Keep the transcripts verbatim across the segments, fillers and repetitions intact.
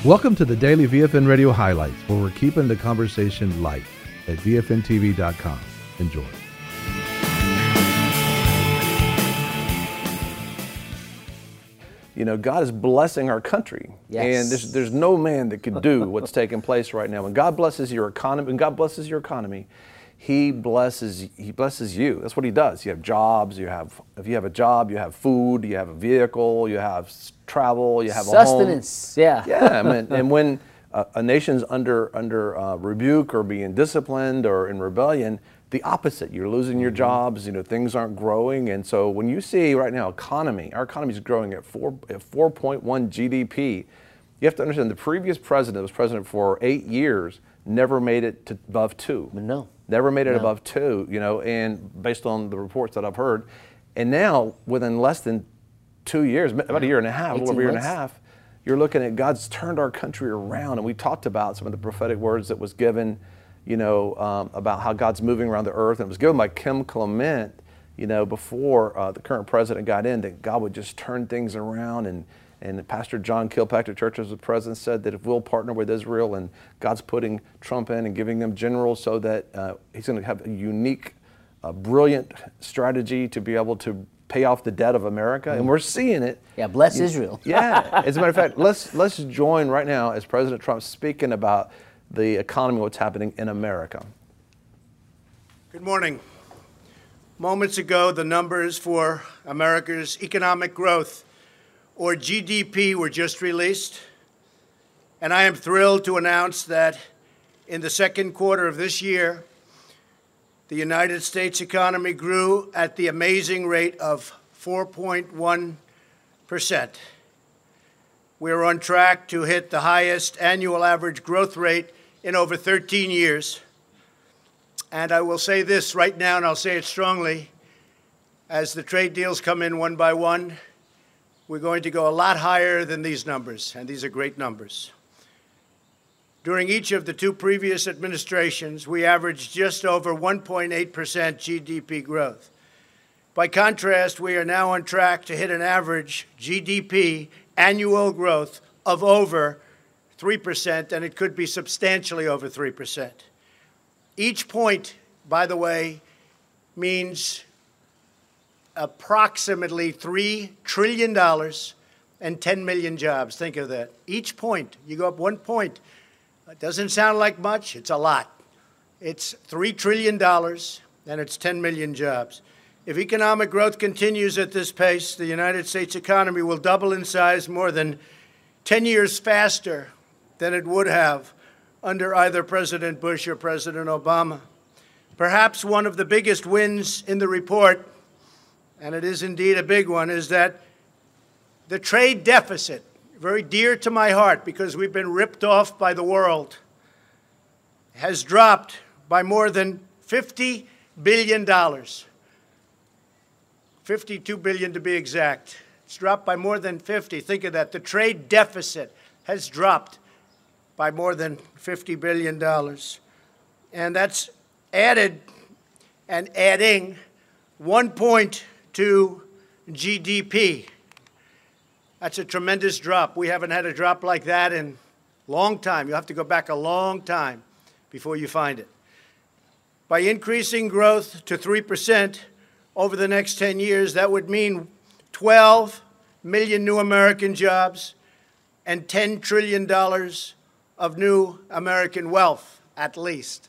Welcome to the Daily V F N Radio Highlights, where we're keeping the conversation light at V F N T V dot com. Enjoy. You know, God is blessing our country. Yes. And there's, there's no man that could do what's taking place right now. When God blesses your economy, when God blesses your economy, He blesses He blesses you. That's what He does. You have jobs, you have if you have a job, you have food, you have a vehicle, you have s- travel, you have Sustenance, a home. yeah. Yeah, I mean, and when uh, a nation's under under uh, rebuke or being disciplined or in rebellion, the opposite. You're losing your jobs. You know, things aren't growing, and so when you see right now economy, our economy is growing at four at four point one G D P. You have to understand the previous president was president for eight years, never made it to above two. No, never made it no. above two. You know, and based on the reports that I've heard, and now within less than two years, about a year and a half, a little over a year and a half, you're looking at God's turned our country around, and we talked about some of the prophetic words that was given. You know, um, about how God's moving around the earth. And it was given by Kim Clement, you know, before uh, the current president got in, that God would just turn things around. And, and Pastor John Kilpatrick, Church as the President, said that if we'll partner with Israel, and God's putting Trump in and giving them generals so that uh, he's going to have a unique, uh, brilliant strategy to be able to pay off the debt of America. Mm. And we're seeing it. Yeah, bless you, Israel. Yeah. As a matter of fact, let's, let's join right now as President Trump's speaking about the economy, what's happening in America. Good morning. Moments ago, the numbers for America's economic growth, or G D P, were just released. And I am thrilled to announce that in the second quarter of this year, the United States economy grew at the amazing rate of four point one percent. We're on track to hit the highest annual average growth rate in over thirteen years. And I will say this right now, and I'll say it strongly, as the trade deals come in one by one, we're going to go a lot higher than these numbers, and these are great numbers. During each of the two previous administrations, we averaged just over one point eight percent G D P growth. By contrast, we are now on track to hit an average G D P annual growth of over three percent, and it could be substantially over three percent. Each point, by the way, means approximately three trillion dollars and ten million jobs. Think of that. Each point, you go up one point. It doesn't sound like much. It's a lot. It's three trillion dollars, and it's ten million jobs. If economic growth continues at this pace, the United States economy will double in size more than ten years faster than it would have under either President Bush or President Obama. Perhaps one of the biggest wins in the report, and it is indeed a big one, is that the trade deficit, very dear to my heart because we've been ripped off by the world, has dropped by more than fifty billion dollars. fifty-two billion dollars to be exact. It's dropped by more than fifty. Think of that. The trade deficit has dropped by more than fifty billion dollars. And that's added and adding one point to G D P. That's a tremendous drop. We haven't had a drop like that in a long time. You have to go back a long time before you find it. By increasing growth to three percent over the next ten years, that would mean twelve million new American jobs and ten trillion dollars of new American wealth, at least.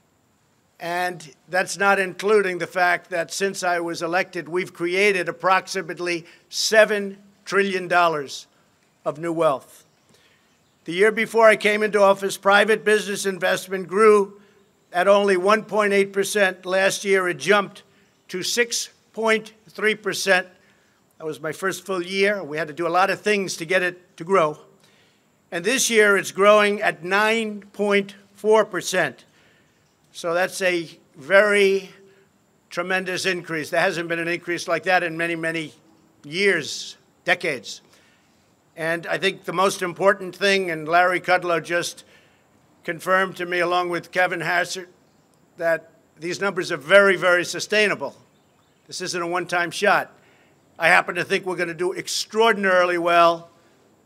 And that's not including the fact that since I was elected, we've created approximately seven trillion dollars of new wealth. The year before I came into office, private business investment grew at only one point eight percent. Last year, it jumped to six point three percent. That was my first full year. We had to do a lot of things to get it to grow. And this year, it's growing at nine point four percent. So that's a very tremendous increase. There hasn't been an increase like that in many, many years, decades. And I think the most important thing, and Larry Kudlow just confirmed to me along with Kevin Hassert, that these numbers are very, very sustainable. This isn't a one-time shot. I happen to think we're going to do extraordinarily well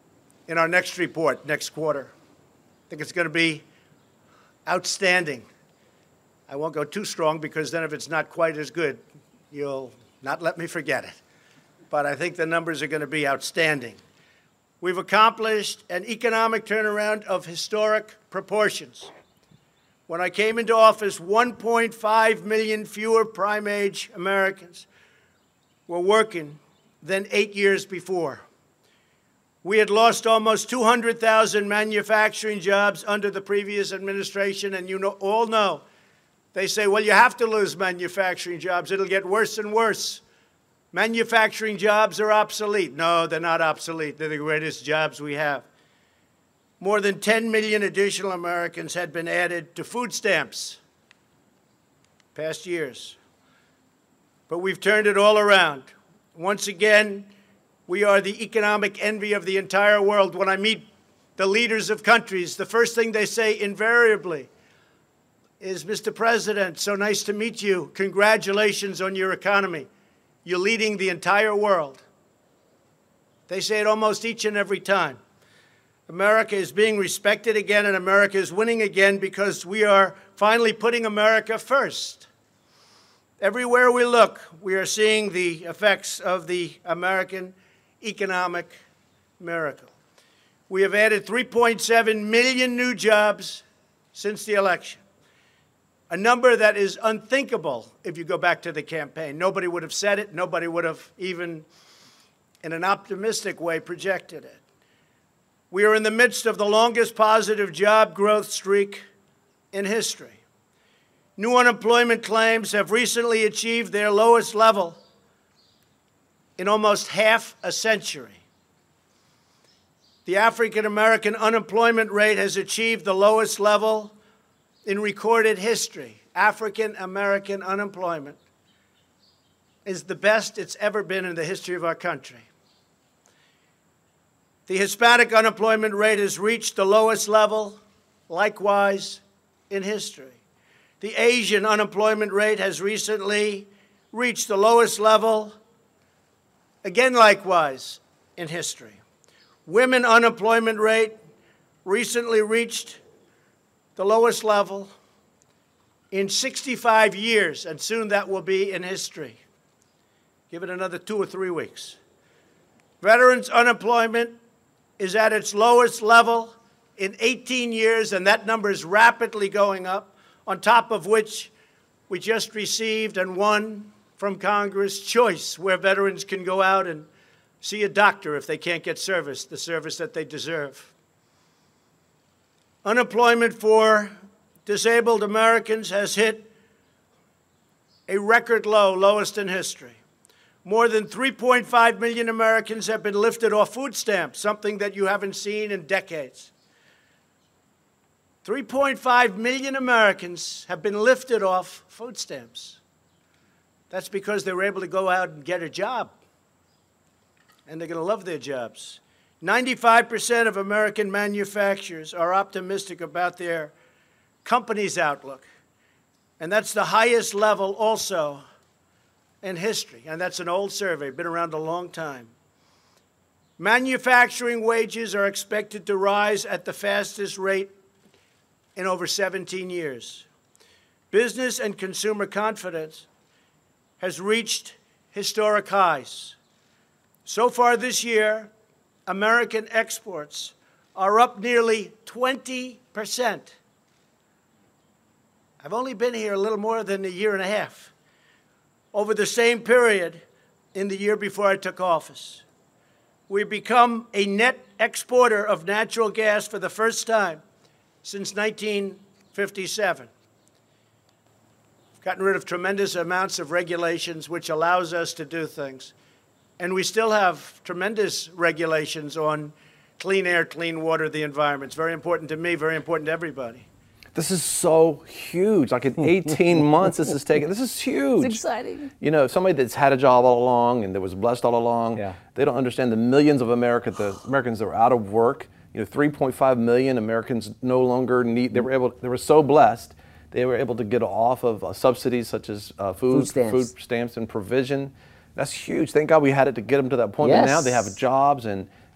in our next report next quarter. I think it's going to be outstanding. I won't go too strong because then if it's not quite as good, you'll not let me forget it. But I think the numbers are going to be outstanding. We've accomplished an economic turnaround of historic proportions. When I came into office, one point five million fewer prime-age Americans were working than eight years before. We had lost almost two hundred thousand manufacturing jobs under the previous administration, and you know, all know, they say, well, you have to lose manufacturing jobs. It'll get worse and worse. Manufacturing jobs are obsolete. No, they're not obsolete. They're the greatest jobs we have. More than ten million additional Americans had been added to food stamps past years. But we've turned it all around. Once again, we are the economic envy of the entire world. When I meet the leaders of countries, the first thing they say invariably is, Mister President, so nice to meet you. Congratulations on your economy. You're leading the entire world. They say it almost each and every time. America is being respected again, and America is winning again because we are finally putting America first. Everywhere we look, we are seeing the effects of the American economic miracle. We have added three point seven million new jobs since the election, a number that is unthinkable if you go back to the campaign. Nobody would have said it. Nobody would have even, in an optimistic way, projected it. We are in the midst of the longest positive job growth streak in history. New unemployment claims have recently achieved their lowest level in almost half a century. The African American unemployment rate has achieved the lowest level in recorded history. African American unemployment is the best it's ever been in the history of our country. The Hispanic unemployment rate has reached the lowest level, likewise, in history. The Asian unemployment rate has recently reached the lowest level, again, likewise, in history. Women unemployment rate recently reached the lowest level in sixty-five years, and soon that will be in history. Give it another two or three weeks. Veterans unemployment is at its lowest level in eighteen years, and that number is rapidly going up, on top of which we just received and won from Congress Choice, where veterans can go out and see a doctor if they can't get service, the service that they deserve. Unemployment for disabled Americans has hit a record low, lowest in history. More than three point five million Americans have been lifted off food stamps, something that you haven't seen in decades. three point five million Americans have been lifted off food stamps. That's because they were able to go out and get a job, and they're going to love their jobs. ninety-five percent of American manufacturers are optimistic about their company's outlook, and that's the highest level also in history, and that's an old survey, been around a long time. Manufacturing wages are expected to rise at the fastest rate in over seventeen years. Business and consumer confidence has reached historic highs. So far this year, American exports are up nearly twenty percent. I've only been here a little more than a year and a half. Over the same period in the year before I took office, we've become a net exporter of natural gas for the first time since nineteen fifty-seven. We've gotten rid of tremendous amounts of regulations, which allows us to do things. And we still have tremendous regulations on clean air, clean water, the environment. It's very important to me, very important to everybody. This is so huge. Like in eighteen months, this is taking, this is huge. It's exciting. You know, somebody that's had a job all along and that was blessed all along, yeah. they don't understand the millions of America, the Americans that are out of work. You know, three point five million Americans no longer need, they were able, they were so blessed, they were able to get off of uh, subsidies such as uh, food, food, stamps. food stamps and provision. That's huge. Thank God we had it to get them to that point. Yes. And now they have jobs and,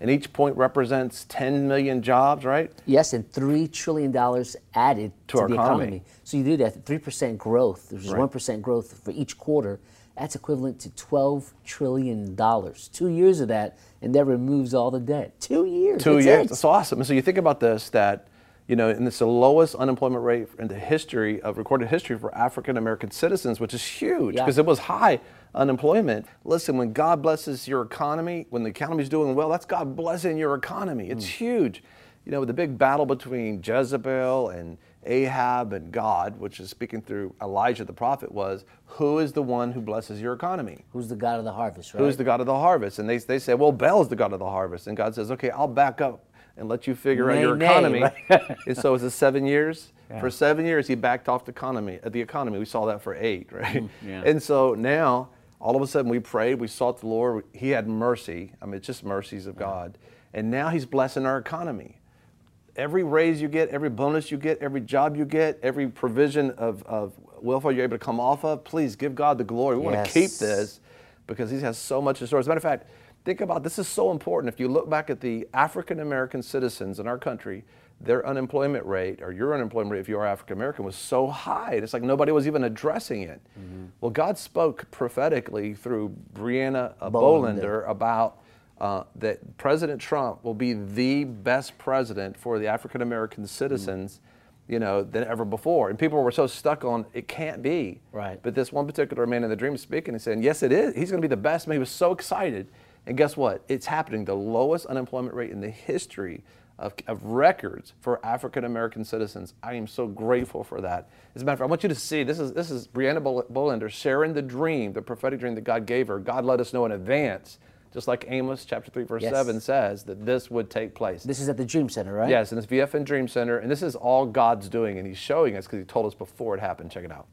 and each point represents ten million jobs, right? Yes, and three trillion dollars added to, to our the economy. economy. So you do that, three percent growth, which is Right. one percent growth for each quarter. That's equivalent to twelve trillion dollars. Two years of that, and that removes all the debt. Two years. Two that's years. It. That's awesome. And so you think about this, that, you know, and it's the lowest unemployment rate in the history of recorded history for African American citizens, which is huge Yeah. because it was high unemployment. Listen, when God blesses your economy, when the economy's doing well, that's God blessing your economy. It's Mm. huge. You know, the big battle between Jezebel and Ahab and God, which is speaking through Elijah the prophet, was who is the one who blesses your economy? Who's the God of the harvest, right? Who's the God of the harvest? And they, they say, well, Baal's the God of the harvest. And God says, okay, I'll back up and let you figure out Nay, your nay, economy. right? And so it's a seven years. Yeah. For seven years, he backed off the economy. Uh, the economy. We saw that for eight, right? Mm, yeah. And so now, all of a sudden, we prayed, we sought the Lord. He had mercy. I mean, it's just mercies of God. And now he's blessing our economy. Every raise you get, every bonus you get, every job you get, every provision of, of welfare you're able to come off of, please give God the glory. We want Yes. to keep this because he has so much in store. As a matter of fact, think about this is so important. If you look back at the African American citizens in our country, their unemployment rate, or your unemployment rate if you are African American, was so high. It's like nobody was even addressing it. Mm-hmm. Well, God spoke prophetically through Breonna Bolander, Bolander about Uh, that President Trump will be the best president for the African American citizens, you know, than ever before. And people were so stuck on it can't be. Right. But this one particular man in the dream speaking and saying, yes, it is. He's going to be the best man. He was so excited. And guess what? It's happening. The lowest unemployment rate in the history of, of records for African American citizens. I am so grateful for that. As a matter of fact, I want you to see this is this is Breonna Bolander sharing the dream, the prophetic dream that God gave her. God let us know in advance. Just like Amos chapter three, verse Yes. seven says, that this would take place. This is at the Dream Center, right? Yes, and it's V F N Dream Center, and this is all God's doing, and he's showing us because he told us before it happened. Check it out.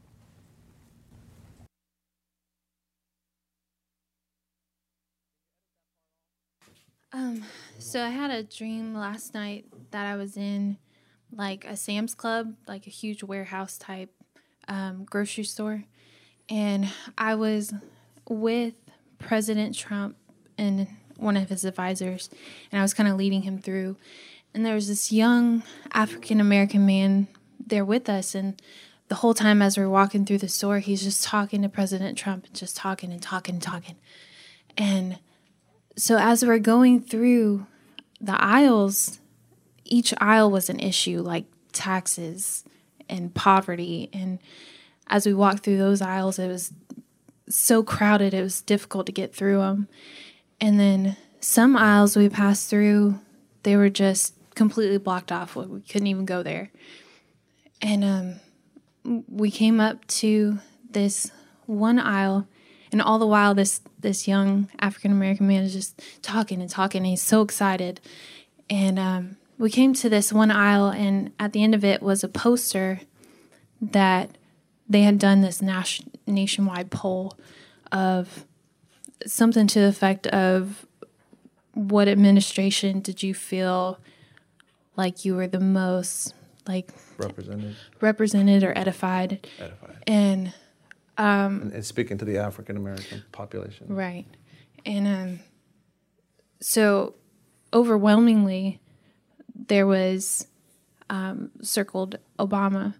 Um, so I had a dream last night that I was in like a Sam's Club, like a huge warehouse type um, grocery store, and I was with President Trump and one of his advisors, and I was kind of leading him through. And there was this young African-American man there with us, and the whole time as we were walking through the store, he's just talking to President Trump, and just talking and talking and talking. And so as we're going through the aisles, each aisle was an issue, like taxes and poverty. And as we walked through those aisles, it was so crowded, it was difficult to get through them. And then some aisles we passed through, they were just completely blocked off. We couldn't even go there. And um, we came up to this one aisle, and all the while this, this young African-American man is just talking and talking, and he's so excited. And um, we came to this one aisle, and at the end of it was a poster that they had done this nas- nationwide poll of something to the effect of what administration did you feel like you were the most like Represented. represented or edified. Edified. And And it's speaking to the African American population. right. And um, so overwhelmingly there was um, circled Obama.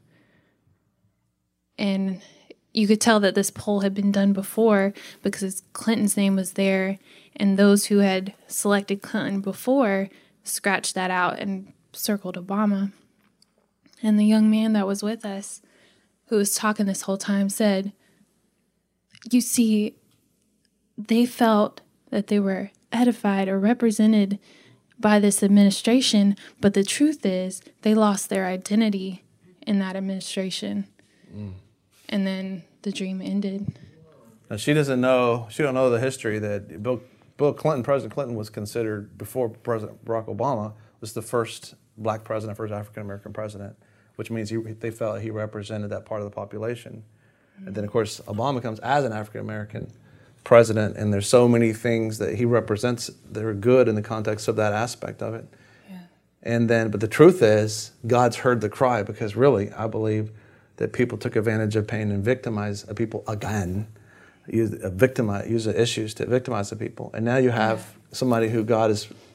And you could tell that this poll had been done before because Clinton's name was there, and those who had selected Clinton before scratched that out and circled Obama. And the young man that was with us, who was talking this whole time, said, you see, they felt that they were edified or represented by this administration, but the truth is they lost their identity in that administration. Mm. And then the dream ended. Now, she doesn't know, she don't know the history that Bill, Bill Clinton, President Clinton was considered, before President Barack Obama, was the first black president, first African-American president, which means he, they felt he represented that part of the population. Mm-hmm. And then, of course, Obama comes as an African-American president, and there's so many things that he represents that are good in the context of that aspect of it. Yeah. And then, but the truth is, God's heard the cry, because really, I believe that people took advantage of pain and victimized people again, use victimize use the issues to victimize the people. And now you have yeah. somebody who God is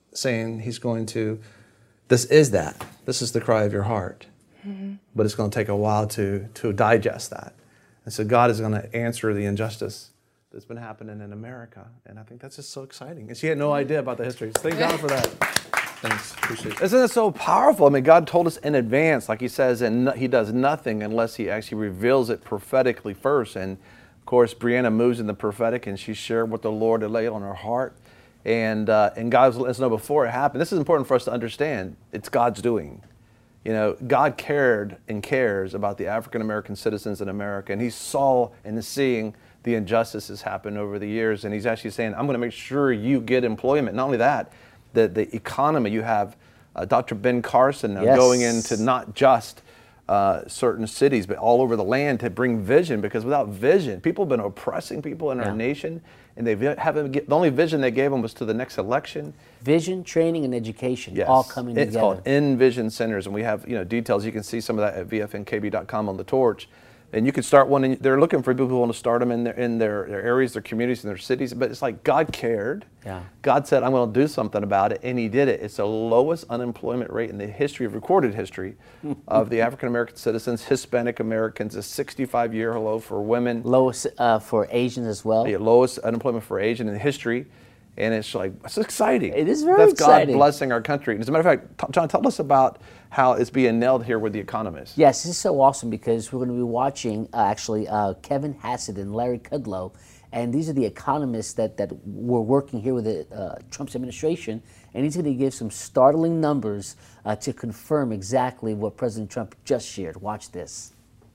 saying he's going to, this is that. This is the cry of your heart. Mm-hmm. But it's going to take a while to, to digest that. And so God is going to answer the injustice that's been happening in America. And I think that's just so exciting. And she had no idea about the history. So thank God for that. Thanks. Appreciate it. Isn't it so powerful? I mean, God told us in advance, like he says, and no, he does nothing unless he actually reveals it prophetically first. And of course, Brianna moves in the prophetic and she shared what the Lord had laid on her heart. And, uh, and God was letting us know before it happened. This is important for us to understand. It's God's doing. You know, God cared and cares about the African-American citizens in America, and he saw and is seeing the injustices happen over the years, and he's actually saying, I'm going to make sure you get employment. Not only that, the, the economy, you have uh, Doctor Ben Carson now yes. going into not just uh, certain cities, but all over the land to bring vision, because without vision, people have been oppressing people in yeah. our nation, and they haven't, the only vision they gave them was to the next election. Vision, training, and education yes. all coming it's together. It's called Envision Centers, and we have you know details. You can see some of that at V F N K B dot com on the torch. And you can start one, and they're looking for people who want to start them in their, in their, their areas, their communities, and their cities. But it's like God cared. Yeah. God said, I'm going to do something about it, and he did it. It's the lowest unemployment rate in the history of recorded history of the African-American citizens. Hispanic Americans, a sixty-five year low for women. Lowest uh, for Asians as well. The lowest unemployment for Asian in history. And it's like, it's exciting. It is very That's exciting. God blessing our country. And as a matter of fact, John, tell us about how it's being nailed here with The Economist. Yes, this is so awesome because we're going to be watching uh, actually uh, Kevin Hassett and Larry Kudlow. And these are the economists that, that were working here with the uh, Trump's administration. And he's going to give some startling numbers uh, to confirm exactly what President Trump just shared. Watch this.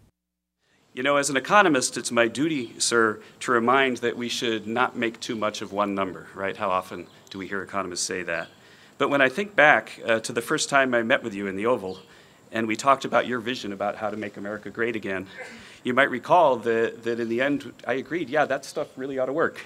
You know, as an economist, it's my duty, sir, to remind that we should not make too much of one number, right? How often do we hear economists say that? But when I think back uh, to the first time I met with you in the Oval, and we talked about your vision about how to make America great again, you might recall that, that in the end, I agreed, yeah, that stuff really ought to work.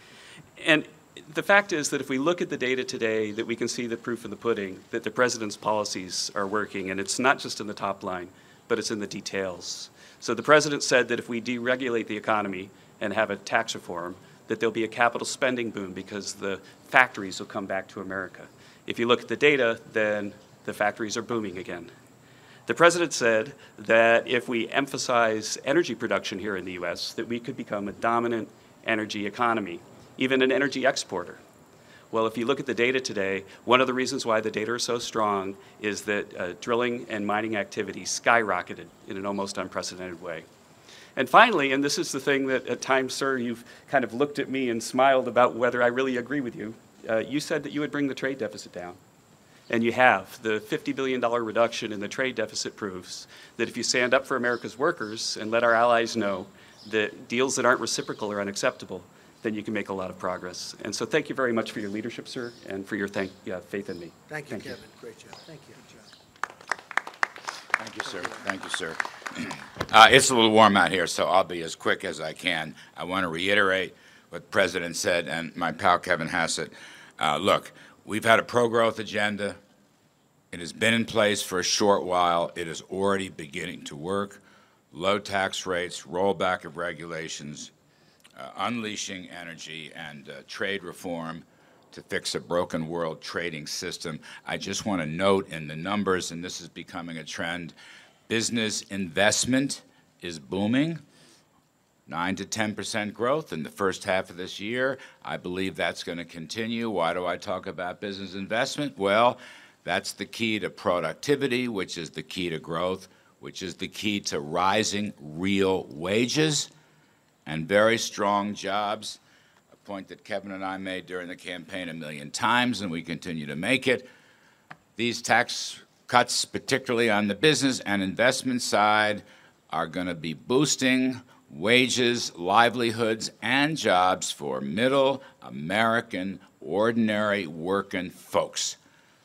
And the fact is that if we look at the data today, that we can see the proof in the pudding, that the president's policies are working, and it's not just in the top line, but it's in the details. So the president said that if we deregulate the economy and have a tax reform, that there'll be a capital spending boom because the factories will come back to America. If you look at the data, then the factories are booming again. The president said that if we emphasize energy production here in the U S, that we could become a dominant energy economy, even an energy exporter. Well, if you look at the data today, one of the reasons why the data are so strong is that uh, drilling and mining activity skyrocketed in an almost unprecedented way. And finally, and this is the thing that at times, sir, you've kind of looked at me and smiled about whether I really agree with you, uh, you said that you would bring the trade deficit down. And you have. The fifty billion dollars reduction in the trade deficit proves that if you stand up for America's workers and let our allies know that deals that aren't reciprocal are unacceptable, then you can make a lot of progress. And so thank you very much for your leadership, sir, and for your thank, yeah, faith in me. Thank you, thank Kevin. You. Great job. Thank you, John. Thank you, sir. Thank you, sir. Uh, it's a little warm out here, so I'll be as quick as I can. I want to reiterate what the President said and my pal Kevin Hassett. Uh, look, we've had a pro-growth agenda. It has been in place for a short while. It is already beginning to work. Low tax rates, rollback of regulations, Uh, unleashing energy and uh, trade reform to fix a broken world trading system. I just want to note in the numbers, and this is becoming a trend, business investment is booming, nine to ten percent growth in the first half of this year. I believe that's going to continue. Why do I talk about business investment? Well, that's the key to productivity, which is the key to growth, which is the key to rising real wages and very strong jobs, a point that Kevin and I made during the campaign a million times, and we continue to make it. These tax cuts, particularly on the business and investment side, are going to be boosting wages, livelihoods, and jobs for middle American, ordinary working folks.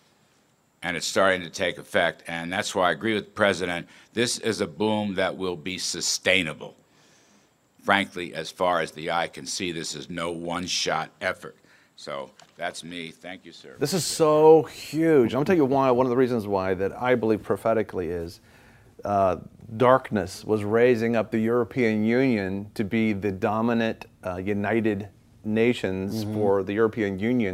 And it's starting to take effect, and that's why I agree with the President. This is a boom that will be sustainable. Frankly, as far as the eye can see, this is no one-shot effort. So that's me. Thank you, sir. This is so huge. I'm going to tell you why. One of the reasons why that I believe prophetically is uh, darkness was raising up the European Union to be the dominant uh, United Nations mm-hmm. for the European Union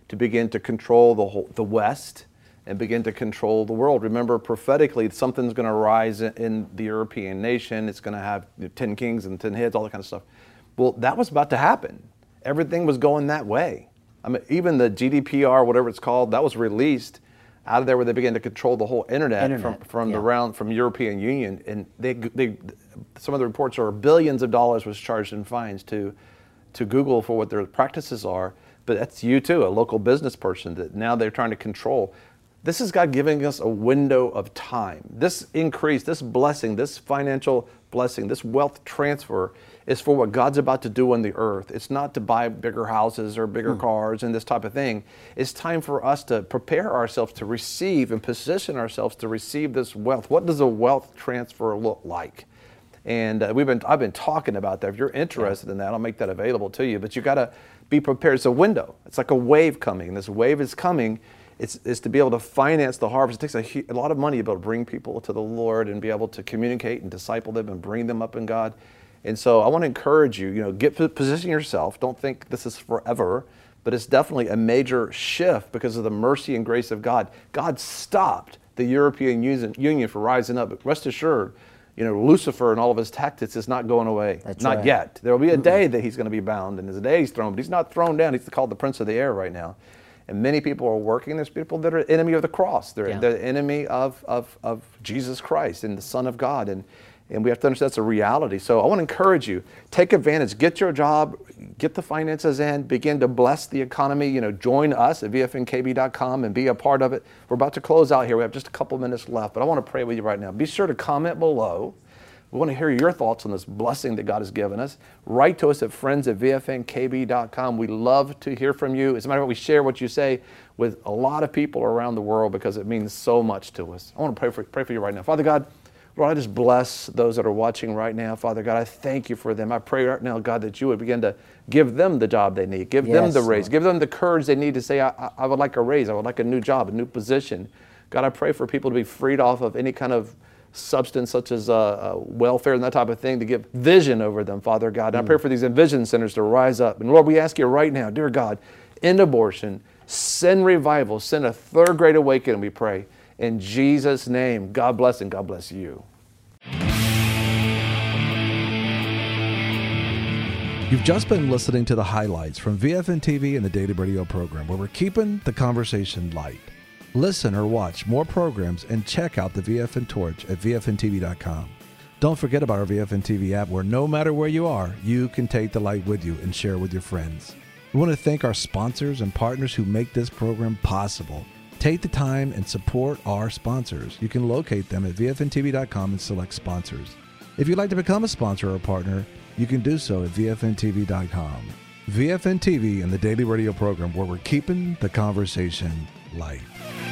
to begin to control the whole, the West and begin to control the world. Remember, prophetically, something's going to rise in, in the European nation. It's going to have you know, ten kings and ten heads, all that kind of stuff. Well, that was about to happen. Everything was going that way. I mean, even the G D P R, whatever it's called, that was released out of there where they began to control the whole internet, internet from, from yeah. the round from European Union. And they, they, some of the reports are billions of dollars was charged in fines to, to Google for what their practices are. But that's you too, a local business person that now they're trying to control. This is God giving us a window of time. This increase, this blessing, this financial blessing, this wealth transfer is for what God's about to do on the earth. It's not to buy bigger houses or bigger mm. cars and this type of thing. It's time for us to prepare ourselves to receive and position ourselves to receive this wealth. What does a wealth transfer look like? And uh, we've been, I've been talking about that. If you're interested yeah. in that, I'll make that available to you. But you got to be prepared. It's a window. It's like a wave coming. This wave is coming. It's, it's to be able to finance the harvest. It takes a, a lot of money to be able to bring people to the Lord and be able to communicate and disciple them and bring them up in God. And so I want to encourage you, you know, get position yourself. Don't think this is forever, but it's definitely a major shift because of the mercy and grace of God. God stopped the European Union from rising up. But rest assured, you know, Lucifer and all of his tactics is not going away. That's not right. yet. There will be a day that he's going to be bound, and there's a day he's thrown, but he's not thrown down. He's called the Prince of the Air right now. And many people are working. There's people that are enemy of the cross. They're, yeah. they're the enemy of, of, of Jesus Christ and the Son of God. And, and we have to understand that's a reality. So I want to encourage you, take advantage, get your job, get the finances in, begin to bless the economy. You know, join us at V F N K B dot com and be a part of it. We're about to close out here. We have just a couple minutes left, but I want to pray with you right now. Be sure to comment below. We want to hear your thoughts on this blessing that God has given us. Write to us at friends at V F N K B dot com. We love to hear from you. As a matter of fact, we share what you say with a lot of people around the world because it means so much to us. I want to pray for, pray for you right now. Father God, Lord, I just bless those that are watching right now. Father God, I thank you for them. I pray right now, God, that you would begin to give them the job they need. Give yes, them the raise. Lord. Give them the courage they need to say, I, I, I would like a raise. I would like a new job, a new position. God, I pray for people to be freed off of any kind of substance such as uh, uh, welfare and that type of thing, to give vision over them, Father God. And mm. I pray for these Envision centers to rise up. And Lord, we ask you right now, dear God, end abortion, send revival, send a third great awakening, we pray. In Jesus' name, God bless and God bless you. You've just been listening to the highlights from V F N T V and the Daily Radio program, where we're keeping the conversation light. Listen or watch more programs and check out the V F N Torch at V F N T V dot com. Don't forget about our V F N T V app, where no matter where you are, you can take the light with you and share with your friends. We want to thank our sponsors and partners who make this program possible. Take the time and support our sponsors. You can locate them at V F N T V dot com and select sponsors. If you'd like to become a sponsor or a partner, you can do so at V F N T V dot com. V F N T V and the Daily Radio program, where we're keeping the conversation light.